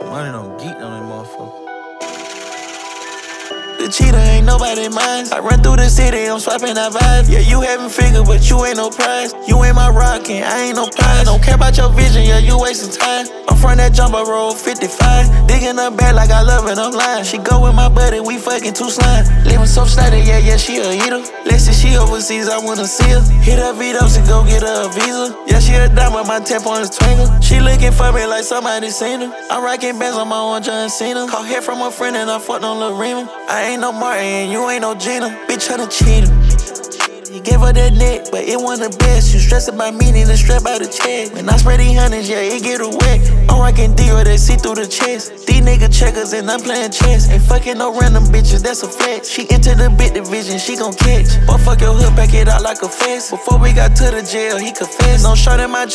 Money don't geek on that motherfucker. The cheetah ain't nobody mine. I run through the city, I'm swapping that vibe. Yeah, you having figure, but you ain't no prize. You ain't my rockin', I ain't no prize. Don't care about your vision, yeah, you wasting time. I'm from that jumbo road 55. Digging up bad like I love it, I'm lying. She go with my buddy, we fucking two slime. Living so slutty, yeah, she a eater. Let's see she overseas, I wanna see her. Hit her Vito's and go get her a visa. Yeah, she a dime, but my 10 points twinkle. She looking for me like somebody seen her. I'm rocking bands on my own John Cena. Caught hit from a friend and I fucked on Lil Rima. I ain't no Martin, you ain't no Gina. Bitch, tryna cheat her. He gave her that neck, but it wasn't the best. You stress about me, need to strap out the check. When I spread these hundreds, yeah, it get her wet. I'm rocking Dior, they see through the chest. These nigga checkers and I'm playing chess. Ain't fucking no random bitches, that's a flex. She into the bit division, she gon' catch. But fuck your hood, back it out like a fence. Before we got to the jail, he confessed. No shirt in my